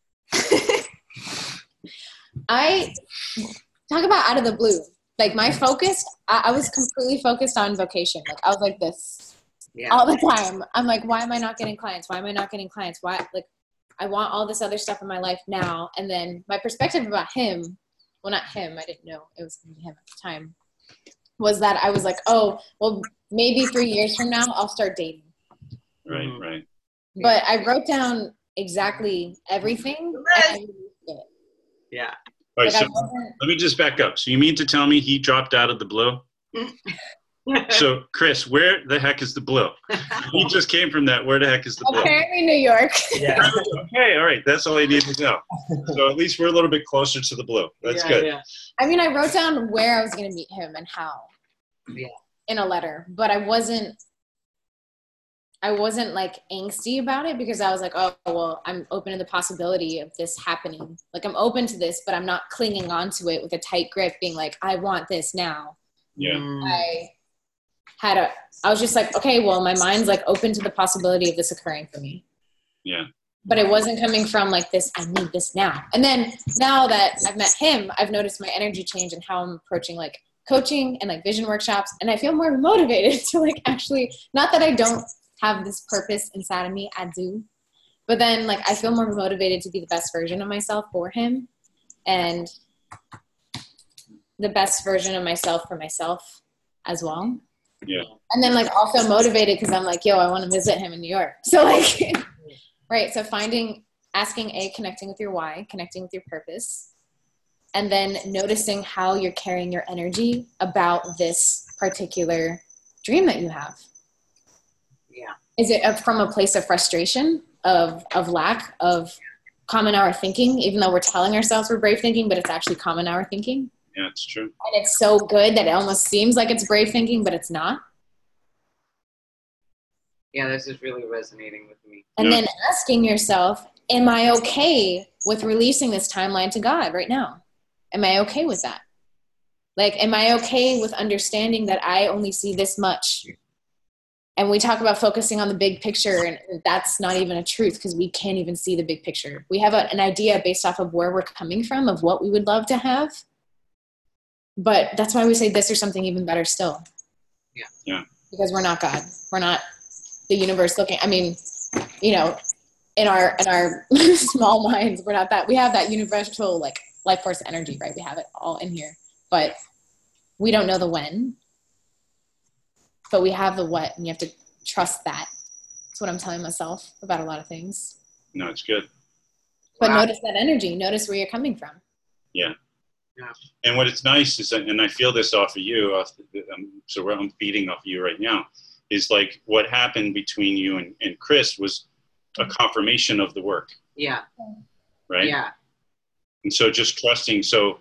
Speaker 4: I talk about out of the blue. Like my focus, I was completely focused on vocation. Like I was like this all the time. I'm like, why am I not getting clients? Why am I not getting clients? Why? Like, I want all this other stuff in my life now. And then my perspective about him, well, not him, I didn't know it was going to be him at the time, was that I was like, oh, well, maybe 3 years from now, I'll start dating.
Speaker 1: Right, right.
Speaker 4: But I wrote down exactly everything. And I released it.
Speaker 2: Yeah.
Speaker 1: All right,
Speaker 4: Like,
Speaker 1: so let me just back up. So you mean to tell me he dropped out of the blue? So, Chris, where the heck is the blue? He just came from that. Where the heck is the blue?
Speaker 4: Apparently New York.
Speaker 5: Yeah.
Speaker 1: Okay, all right. That's all I need to know. So at least we're a little bit closer to the blue. That's good.
Speaker 2: Yeah.
Speaker 4: I mean, I wrote down where I was going to meet him and how.
Speaker 2: Yeah.
Speaker 4: In a letter, but I wasn't like angsty about it because I was like, oh, well, I'm open to the possibility of this happening. Like, I'm open to this, but I'm not clinging on to it with a tight grip being like, I want this now.
Speaker 1: Yeah.
Speaker 4: I was just like, okay, well, my mind's like open to the possibility of this occurring for me.
Speaker 1: Yeah.
Speaker 4: But it wasn't coming from like this, I need this now. And then now that I've met him, I've noticed my energy change and how I'm approaching like coaching and like vision workshops. And I feel more motivated to like actually, not that I don't have this purpose inside of me, I do. But then like I feel more motivated to be the best version of myself for him and the best version of myself for myself as well.
Speaker 1: Yeah.
Speaker 4: And then like also motivated because I'm like, yo, I want to visit him in New York. So like, right. So connecting with your why, connecting with your purpose, and then noticing how you're carrying your energy about this particular dream that you have.
Speaker 2: Yeah.
Speaker 4: Is it from a place of frustration, of lack of common hour thinking, even though we're telling ourselves we're brave thinking, but it's actually common hour thinking?
Speaker 1: Yeah, it's true.
Speaker 4: And it's so good that it almost seems like it's brave thinking, but it's not.
Speaker 2: Yeah, this is really resonating with me.
Speaker 4: And then asking yourself, am I okay with releasing this timeline to God right now? Am I okay with that? Like, am I okay with understanding that I only see this much? And we talk about focusing on the big picture, and that's not even a truth because we can't even see the big picture. We have an idea based off of where we're coming from, of what we would love to have. But that's why we say this or something even better still.
Speaker 2: Yeah.
Speaker 1: Yeah.
Speaker 4: Because we're not God. We're not the universe looking. I mean, you know, in our small minds, we're not that. We have that universal like life force energy, right? We have it all in here. But we don't know the when. But we have the what, and you have to trust that. That's what I'm telling myself about a lot of things.
Speaker 1: No, it's good.
Speaker 4: But
Speaker 2: Wow.
Speaker 4: notice that energy. Notice where you're coming from.
Speaker 1: Yeah.
Speaker 2: Yeah.
Speaker 1: And what it's nice is, and I feel this off of you, so I'm feeding off of you right now, is like what happened between you and Chris was a confirmation of the work,
Speaker 2: Yeah.
Speaker 1: right?
Speaker 2: Yeah.
Speaker 1: And so just trusting. So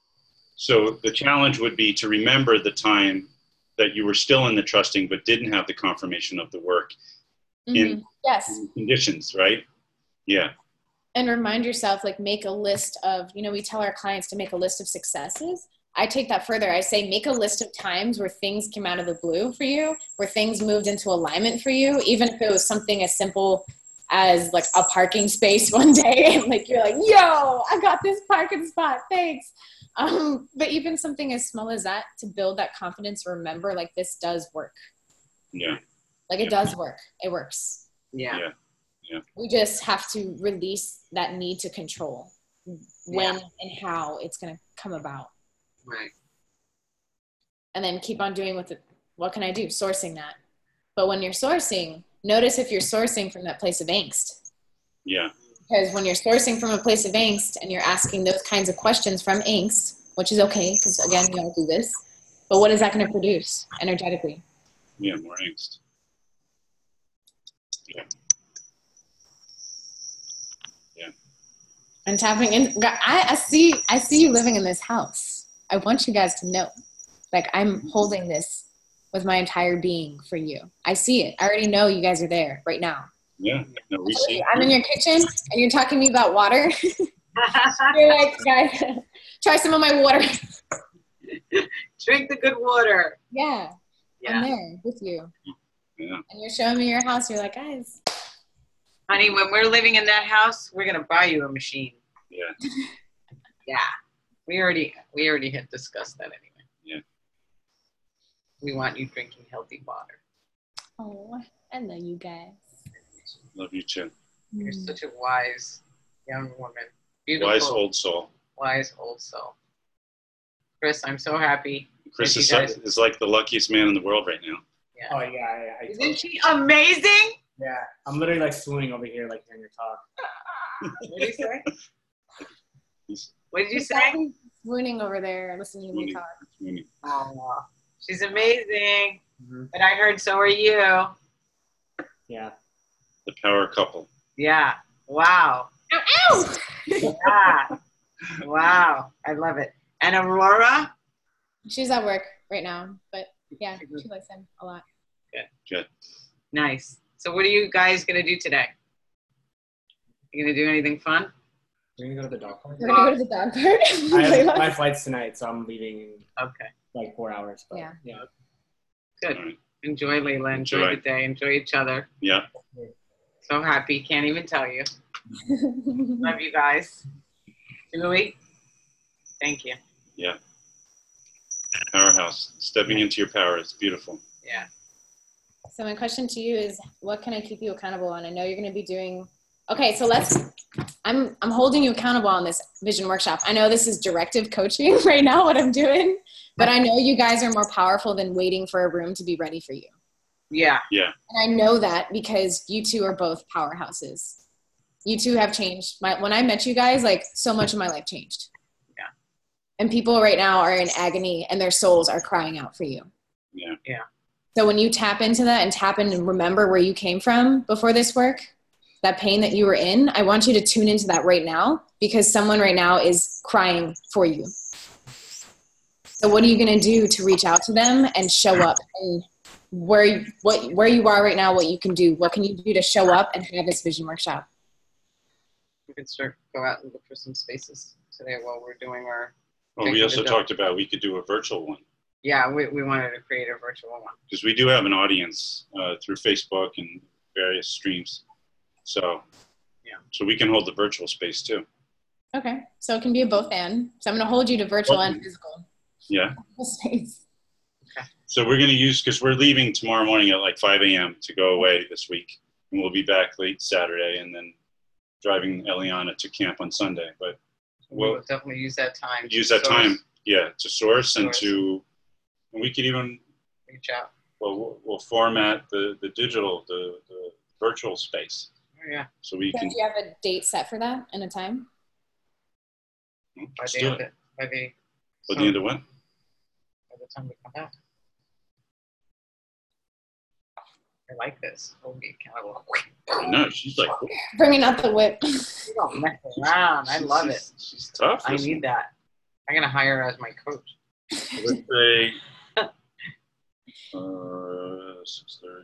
Speaker 1: the challenge would be to remember the time that you were still in the trusting, but didn't have the confirmation of the work in
Speaker 4: Yes.
Speaker 1: conditions, right? Yeah.
Speaker 4: And remind yourself, like, make a list of, you know, we tell our clients to make a list of successes. I take that further. I say, make a list of times where things came out of the blue for you, where things moved into alignment for you, even if it was something as simple as like a parking space one day. And like, you're like, yo, I got this parking spot. Thanks. But even something as small as that, to build that confidence, remember, like, this does work.
Speaker 1: Yeah.
Speaker 4: Like, it does work. It works.
Speaker 2: Yeah.
Speaker 1: Yeah.
Speaker 4: We just have to release that need to control when and how it's going to come about.
Speaker 2: Right.
Speaker 4: And then keep on doing what can I do? Sourcing that. But when you're sourcing, notice if you're sourcing from that place of angst.
Speaker 1: Yeah.
Speaker 4: Because when you're sourcing from a place of angst and you're asking those kinds of questions from angst, which is okay, because again, we all do this, but what is that going to produce energetically?
Speaker 1: Yeah. More angst. Yeah.
Speaker 4: And tapping in, I see you living in this house. I want you guys to know, like, I'm holding this with my entire being for you. I see it. I already know you guys are there right now.
Speaker 1: Yeah. No, we see.
Speaker 4: I'm in your kitchen and you're talking to me about water. You're like, guys, try some of my water.
Speaker 2: Drink the good water.
Speaker 4: Yeah. I'm
Speaker 2: Yeah.
Speaker 4: there with you.
Speaker 1: Yeah.
Speaker 4: And you're showing me your house. You're like, guys.
Speaker 2: Honey, when we're living in that house, we're gonna buy you a machine.
Speaker 1: Yeah.
Speaker 2: Yeah. We already had discussed that anyway.
Speaker 1: Yeah.
Speaker 2: We want you drinking healthy water.
Speaker 4: Oh, I love you guys.
Speaker 1: Love you too.
Speaker 2: You're such a wise young woman. Beautiful.
Speaker 1: Wise old soul.
Speaker 2: Wise old soul. Chris, I'm so happy.
Speaker 1: Chris
Speaker 2: that
Speaker 1: is,
Speaker 2: you guys-
Speaker 1: is like the luckiest man in the world right now.
Speaker 5: Oh yeah.
Speaker 2: Isn't she amazing?
Speaker 5: Yeah, I'm literally like swooning over here, like hearing your talk.
Speaker 2: What did you say?
Speaker 1: He's
Speaker 2: What did you say?
Speaker 4: Swooning over there, listening to me talk.
Speaker 1: swooning.
Speaker 2: Oh, she's amazing.
Speaker 5: Mm-hmm.
Speaker 2: And I heard so are you.
Speaker 5: Yeah.
Speaker 1: The power couple.
Speaker 2: Yeah. Wow.
Speaker 4: Ow!
Speaker 2: Yeah. Wow. I love it. And Aurora?
Speaker 4: She's at work right now, but yeah, she likes him a lot.
Speaker 1: Good.
Speaker 2: Nice. So what are you guys going to do today? You going to do anything fun?
Speaker 5: We're gonna go to the dog park.
Speaker 4: We're gonna go to the dog
Speaker 5: I have
Speaker 4: park.
Speaker 5: my flight's tonight, so I'm leaving in
Speaker 2: Okay.
Speaker 5: like 4 hours. But
Speaker 4: Yeah.
Speaker 2: Good.
Speaker 1: All right.
Speaker 2: Enjoy, Layla. Enjoy
Speaker 1: Enjoy.
Speaker 2: the day. Enjoy each other.
Speaker 1: Yeah.
Speaker 2: So happy. Can't even tell you. Love you guys. Julie? Thank you.
Speaker 1: Yeah. Powerhouse. Stepping into your power. It's beautiful.
Speaker 2: Yeah.
Speaker 4: So my question to you is, what can I keep you accountable on? I know you're going to be doing. Okay, so I'm holding you accountable on this vision workshop. I know this is directive coaching right now, what I'm doing, but I know you guys are more powerful than waiting for a room to be ready for you.
Speaker 2: Yeah.
Speaker 1: Yeah.
Speaker 4: And I know that because you two are both powerhouses. You two have changed. When I met you guys, like so much of my life changed.
Speaker 2: Yeah.
Speaker 4: And people right now are in agony and their souls are crying out for you.
Speaker 1: Yeah.
Speaker 2: Yeah.
Speaker 4: So when you tap into that and tap in and remember where you came from before this work, that pain that you were in, I want you to tune into that right now because someone right now is crying for you. So what are you going to do to reach out to them and show up and where you are right now, what you can do, what can you do to show up and have this vision workshop?
Speaker 2: We could go out and look for some spaces today while we're doing our.
Speaker 1: Well, we also talked about we could do a virtual one
Speaker 2: Yeah, we wanted to create a virtual one.
Speaker 1: because we do have an audience through Facebook and various streams. So,
Speaker 2: yeah.
Speaker 1: So we can hold the virtual space too.
Speaker 4: Okay, so it can be a both and. So I'm going to hold you to virtual and physical.
Speaker 1: Yeah.
Speaker 4: Space.
Speaker 1: So we're going to use, because we're leaving tomorrow morning at like 5 a.m. to go away this week. And we'll be back late Saturday and then driving Eliana to camp on Sunday. But
Speaker 2: We'll
Speaker 1: we'll
Speaker 2: definitely use that time.
Speaker 1: use that time, to source and
Speaker 2: Source.
Speaker 1: and we could even,
Speaker 2: Reach out.
Speaker 1: well, we'll format the digital, the virtual space.
Speaker 2: Oh, yeah.
Speaker 1: So we
Speaker 4: Do
Speaker 1: can,
Speaker 4: you have a date set for that and a time?
Speaker 1: let's do it.
Speaker 2: By the
Speaker 1: By the end of what?
Speaker 2: by the time we come back. I like this. We'll be accountable.
Speaker 1: No, she's like,
Speaker 4: Bringing out the whip.
Speaker 2: You don't mess around. I love it.
Speaker 1: She's tough.
Speaker 2: I need that. I'm gonna hire her as my coach.
Speaker 1: Let's say 6:30.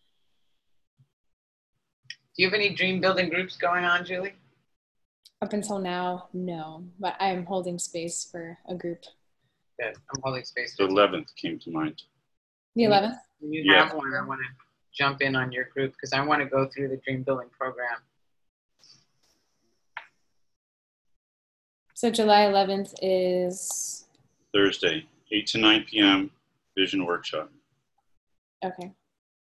Speaker 2: Do you have any dream building groups going on, Julie?
Speaker 4: Up until now, no, but I'm holding space for a group.
Speaker 2: Good. I'm holding space.
Speaker 1: The 11th came to mind.
Speaker 4: The 11th?
Speaker 2: When you
Speaker 1: Yeah.
Speaker 2: have one, I want to jump in on your group because I want to go through the dream building program.
Speaker 4: So July 11th is,
Speaker 1: Thursday, 8 to 9 p.m. Vision Workshop.
Speaker 4: okay.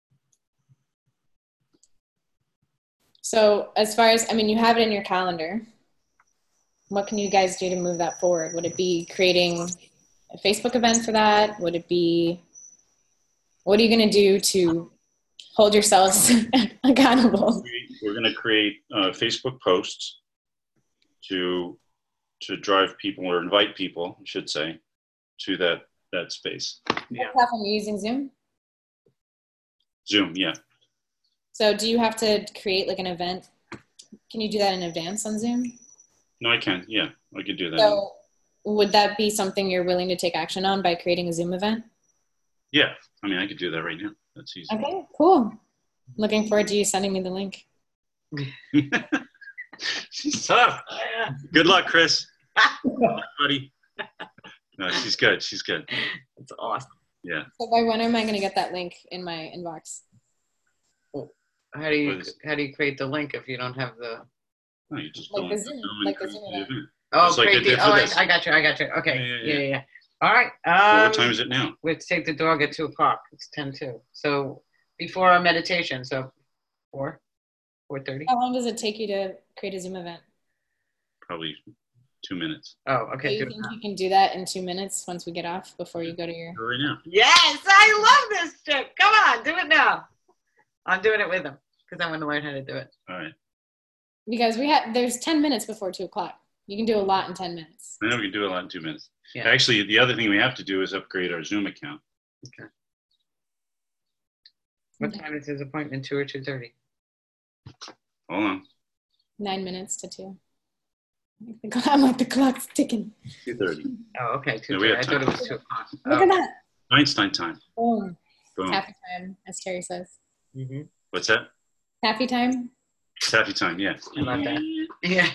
Speaker 4: So as far as, I mean, you have it in your calendar. What can you guys do to move that forward? Would it be creating a Facebook event for that? Would it be, what are you going to do to hold yourselves accountable?
Speaker 1: We're going to create Facebook posts to drive people or invite people, I should say, to that space.
Speaker 2: Yeah.
Speaker 4: What platform are you using, Zoom?
Speaker 1: Zoom, yeah.
Speaker 4: So do you have to create like an event? Can you do that in advance on Zoom?
Speaker 1: No, I can. Yeah, I could do that.
Speaker 4: So would that be something you're willing to take action on by creating a Zoom event?
Speaker 1: Yeah, I mean, I could do that right now. That's easy.
Speaker 4: Okay, cool. Looking forward to you sending me the link.
Speaker 1: She's tough. Good luck, Chris. Good luck, buddy. No, she's good. She's good.
Speaker 2: That's awesome.
Speaker 1: Yeah.
Speaker 4: So by when am I going to get that link in my inbox?
Speaker 2: How do you create the link if you don't have the?
Speaker 1: No, you just
Speaker 4: Like
Speaker 1: go
Speaker 4: the
Speaker 1: on
Speaker 4: Zoom,
Speaker 1: Zoom and
Speaker 4: like the
Speaker 1: create
Speaker 4: Zoom
Speaker 1: the
Speaker 4: event.
Speaker 1: event.
Speaker 2: Oh,
Speaker 1: Just like
Speaker 2: create
Speaker 1: I did
Speaker 2: the,
Speaker 1: for
Speaker 2: oh,
Speaker 1: this.
Speaker 2: I got you. Okay.
Speaker 1: Yeah.
Speaker 2: Yeah. All right.
Speaker 1: Well, what time is it now?
Speaker 2: Let's take the dog at 2:00. It's 10:02. So before our meditation. So 4. 4:30?
Speaker 4: How long does it take you to create a Zoom event?
Speaker 1: Probably 2 minutes.
Speaker 2: Oh,
Speaker 4: Do
Speaker 2: okay.
Speaker 4: you think you can do that in 2 minutes once we get off before you go to your?
Speaker 1: Right now.
Speaker 2: Yes, I love this chick. Come on, do it now. I'm doing it with him because I want to learn how to do it.
Speaker 1: All right.
Speaker 4: Because there's 10 minutes before 2 o'clock. You can do a lot in 10 minutes.
Speaker 1: I know we can do a lot in 2 minutes.
Speaker 2: Yeah.
Speaker 1: Actually, the other thing we have to do is upgrade our Zoom account.
Speaker 2: Okay. What time is his appointment? 2 or 2:30?
Speaker 1: Hold on.
Speaker 4: 9 minutes to 2. I'm like, the clock's ticking.
Speaker 1: 2:30.
Speaker 2: Oh, okay.
Speaker 1: No, we
Speaker 2: 2:30.
Speaker 1: have
Speaker 2: I thought it
Speaker 1: time.
Speaker 2: was 2 o'clock.
Speaker 4: Look at that.
Speaker 1: Einstein time.
Speaker 4: Boom.
Speaker 1: Boom.
Speaker 4: Taffy time, as Terry says.
Speaker 2: Mm-hmm.
Speaker 1: What's that?
Speaker 4: Taffy time.
Speaker 1: Taffy time, yeah.
Speaker 2: I love that. Yeah.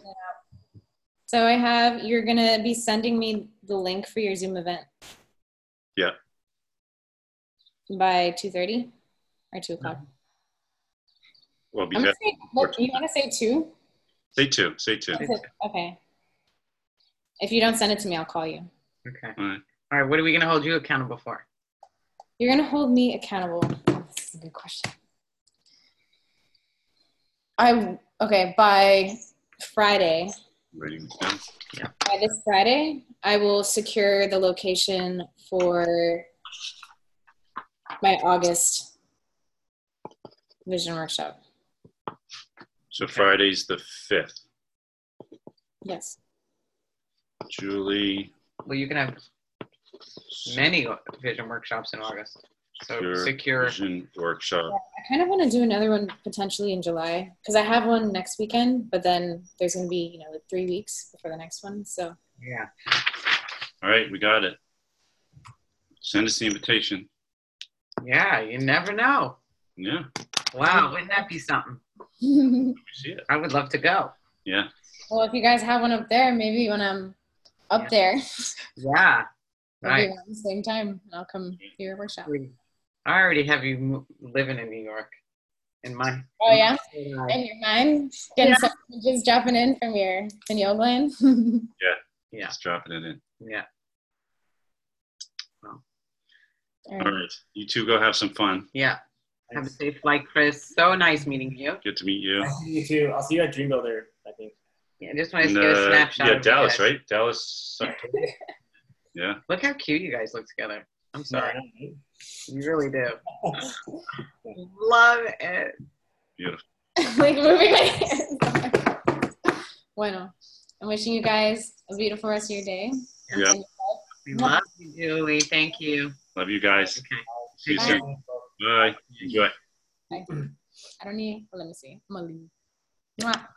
Speaker 4: So you're going to be sending me the link for your Zoom event.
Speaker 1: Yeah.
Speaker 4: By 2:30 or 2 o'clock?
Speaker 1: Well,
Speaker 4: I'm gonna say, look, you want to say 2?
Speaker 1: say 2. Say 2.
Speaker 4: Okay. If you don't send it to me, I'll call you.
Speaker 2: Okay.
Speaker 1: All right.
Speaker 2: All right. What are we going to hold you accountable for?
Speaker 4: You're going to hold me accountable. Oh, this is a good question. By Friday,
Speaker 1: Writing this down.
Speaker 4: by this Friday, I will secure the location for my August vision workshop.
Speaker 1: So Friday's the 5th.
Speaker 4: Yes.
Speaker 1: Julie.
Speaker 2: Well, you can have many vision workshops in August. So secure.
Speaker 1: Vision workshop.
Speaker 4: I kind of want to do another one potentially in July because I have one next weekend, but then there's going to be, like 3 weeks before the next one. So
Speaker 2: Yeah.
Speaker 1: All right, we got it. Send us the invitation.
Speaker 2: Yeah. You never know.
Speaker 1: Yeah,
Speaker 2: Wow. Wouldn't that be something?
Speaker 1: we see it.
Speaker 2: I would love to go.
Speaker 1: Yeah.
Speaker 4: well, if you guys have one up there, maybe when I'm up there,
Speaker 2: Yeah.
Speaker 4: we'll
Speaker 2: Right.
Speaker 4: do one at the same time and I'll come to your workshop.
Speaker 2: I already have you living in New York. In my.
Speaker 4: Oh, yeah?
Speaker 2: in
Speaker 4: In your mind, getting some images dropping in from your pineal gland.
Speaker 2: Yeah.
Speaker 1: Just dropping it in.
Speaker 2: Yeah.
Speaker 4: All
Speaker 1: All
Speaker 4: right.
Speaker 1: right. You two go have some fun.
Speaker 2: Yeah. Have a safe flight, Chris. So nice meeting you.
Speaker 1: Good to meet you.
Speaker 5: I'll see you too. I'll see you at Dream Builder, I think.
Speaker 2: Yeah, just want to
Speaker 1: And,
Speaker 2: get a snapshot.
Speaker 1: yeah,
Speaker 2: of you
Speaker 1: Dallas,
Speaker 2: guys.
Speaker 1: right? Dallas. Yeah.
Speaker 2: Look how cute you guys look together. I'm sorry. You really do. Love it.
Speaker 1: Beautiful.
Speaker 4: Like moving my hands. Bueno, I'm wishing you guys a beautiful rest of your day.
Speaker 1: Yeah.
Speaker 2: We love you, Julie. Thank you.
Speaker 1: Love you guys.
Speaker 2: Okay.
Speaker 1: See you
Speaker 4: Bye.
Speaker 1: soon. Bye. Enjoy.
Speaker 4: Bye. I don't need. Let me see. I'm gonna leave. Mwah.